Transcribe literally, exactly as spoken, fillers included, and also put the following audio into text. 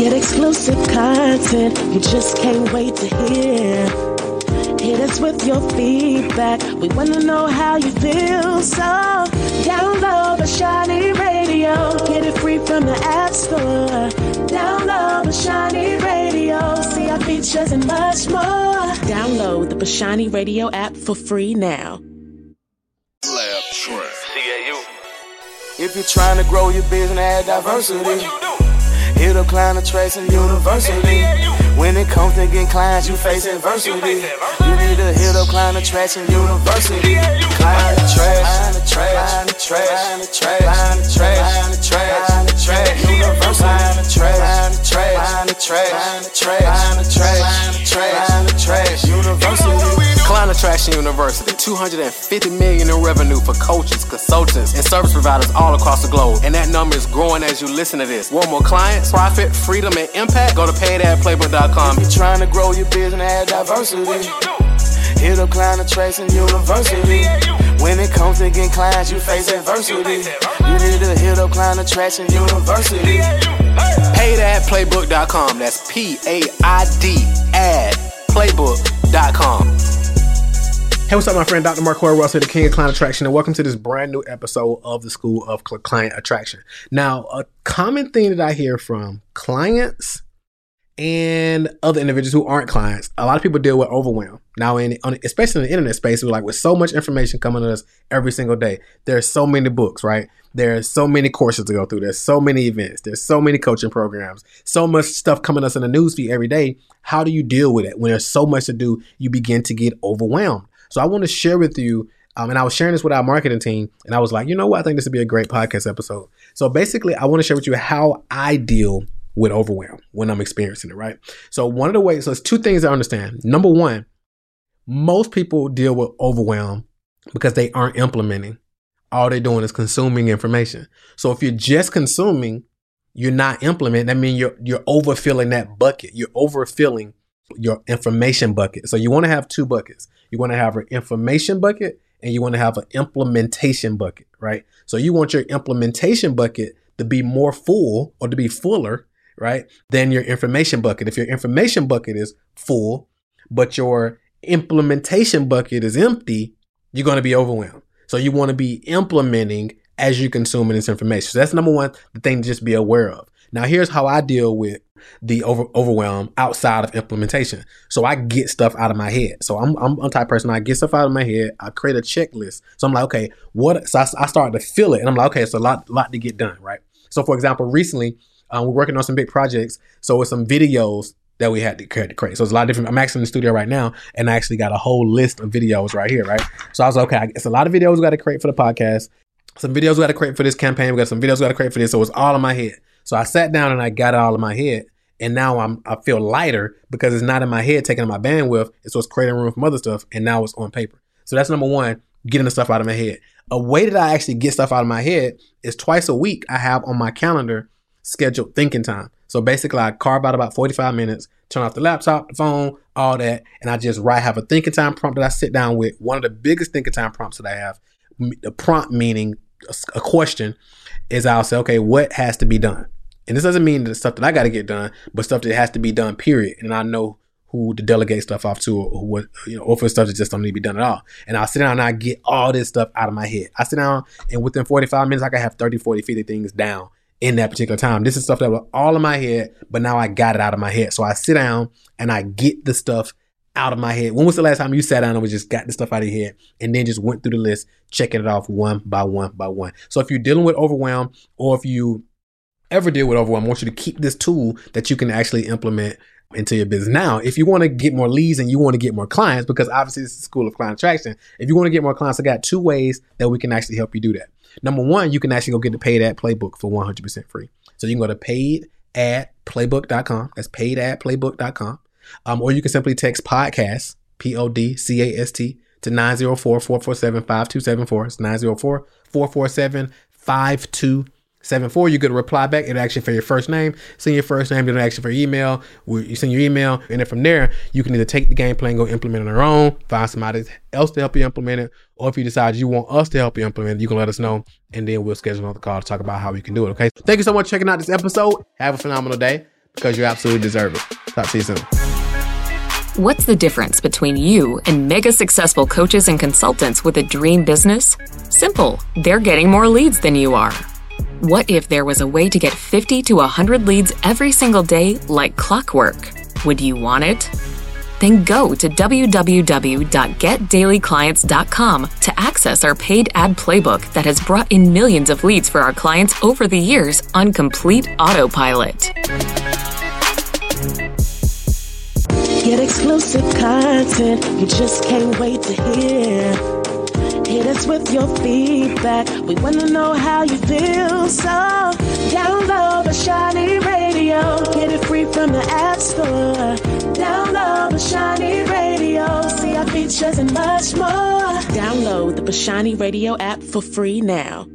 Get exclusive content you just can't wait to hear. Hit us with your feedback. We want to know how you feel. So download Bashani Radio. Get it free from the App Store. Download Bashani Radio. See our features and much more. Download the Bashani Radio app for free now. Lab Track. C A U. If you're trying to grow your business, add diversity. Hit up Client Attraction University. When it comes to getting clients, you face adversity. You need to hit up Client Attraction University. Client Attraction, Client Attraction, Client Attraction, Client Attraction, Client Attraction University. Client Attraction, Client Attraction, Client Attraction, Client Attraction University. Client Attraction University, two hundred fifty million dollars in revenue for coaches, consultants, and service providers all across the globe. And that number is growing as you listen to this. Want more clients, profit, freedom, and impact? Go to paid ad playbook dot com. If you're trying to grow your business, add diversity. Hit up Client Attraction University. When it comes to getting clients, you face adversity. You need to hit up Client Attraction University. paid ad playbook dot com. That's P A I D ad playbook dot com. Hey, what's up, my friend? Doctor Mark Corey Russell, the King of Client Attraction, and welcome to this brand new episode of the School of Client Attraction. Now, a common thing that I hear from clients and other individuals who aren't clients, a lot of people deal with overwhelm. Now, in especially in the internet space, we're like with so much information coming to us every single day. There's so many books, right? There's so many courses to go through. There's so many events. There's so many coaching programs. So much stuff coming to us in the newsfeed every day. How do you deal with it when there's so much to do? You begin to get overwhelmed. So I want to share with you, um, and I was sharing this with our marketing team, and I was like, you know what? I think this would be a great podcast episode. So basically, I want to share with you how I deal with overwhelm when I'm experiencing it, right? So one of the ways, so it's two things I understand. Number one, most people deal with overwhelm because they aren't implementing. All they're doing is consuming information. So if you're just consuming, you're not implementing. That means you're you're overfilling that bucket. You're overfilling your information bucket. So you want to have two buckets. You want to have an information bucket and you want to have an implementation bucket, right? So you want your implementation bucket to be more full or to be fuller, right, than your information bucket. If your information bucket is full, but your implementation bucket is empty, you're going to be overwhelmed. So you want to be implementing as you're consuming this information. So that's number one, the thing to just be aware of. Now, here's how I deal with the over, overwhelm outside of implementation. So I get stuff out of my head. So I'm, I'm a type of person, I get stuff out of my head. I create a checklist. So I'm like, okay, what? So I, I start to feel it. And I'm like, okay, it's a lot, lot to get done, right? So for example, recently, um, we're working on some big projects. So it's some videos that we had to create. So it's a lot of different. I'm actually in the studio right now, and I actually got a whole list of videos right here, right? So I was like, okay, it's a lot of videos we got to create for the podcast. Some videos we got to create for this campaign. We got some videos we got to create for this. So it's all in my head. So I sat down and I got it all in my head. And now I'm, I feel lighter because it's not in my head taking up my bandwidth. And so it's creating room for other stuff. And now it's on paper. So that's number one, getting the stuff out of my head. A way that I actually get stuff out of my head is twice a week. I have on my calendar scheduled thinking time. So basically I carve out about forty-five minutes, turn off the laptop, the phone, all that. And I just write, have a thinking time prompt that I sit down with. One of the biggest thinking time prompts that I have, the prompt meaning a question, is I'll say, okay, what has to be done? And this doesn't mean the stuff that I got to get done, but stuff that has to be done, period. And I know who to delegate stuff off to, or what, you know, or for stuff that just don't need to be done at all. And I'll sit down and I get all this stuff out of my head. I sit down and within forty-five minutes, I can have thirty, forty, fifty things down in that particular time. This is stuff that was all in my head, but now I got it out of my head. So I sit down and I get the stuff out of my head. When was the last time you sat down and was just got the stuff out of your head and then just went through the list, checking it off one by one by one? So if you're dealing with overwhelm, or if you ever deal with overwhelm, I want you to keep this tool that you can actually implement into your business. Now, if you want to get more leads and you want to get more clients, because obviously this is the School of Client Attraction, if you want to get more clients, I got two ways that we can actually help you do that. Number one, you can actually go get the paid ad playbook for one hundred percent free. So you can go to paid ad playbook dot com. That's paid ad playbook dot com. Um, or you can simply text podcast, P O D C A S T, to nine zero four, four four seven, five two seven four. It's nine zero four, four four seven, five two seven four. You get a reply back. It'll ask you for your first name. Send your first name. It'll ask you for your email. You send your email. And then from there, you can either take the game plan, go implement it on your own, find somebody else to help you implement it. Or if you decide you want us to help you implement it, you can let us know. And then we'll schedule another call to talk about how we can do it. Okay. Thank you so much for checking out this episode. Have a phenomenal day. because you absolutely deserve it. Talk to you soon. What's the difference between you and mega successful coaches and consultants with a dream business? Simple. They're getting more leads than you are. What if there was a way to get fifty to one hundred leads every single day like clockwork? Would you want it? Then go to w w w dot get daily clients dot com to access our paid ad playbook that has brought in millions of leads for our clients over the years on complete autopilot. Get exclusive content you just can't wait to hear. Hit us with your feedback. We want to know how you feel. So download the Shiny Radio. Get it free from the App Store. Download the Shiny Radio. See our features and much more. Download the Shiny Radio app for free now.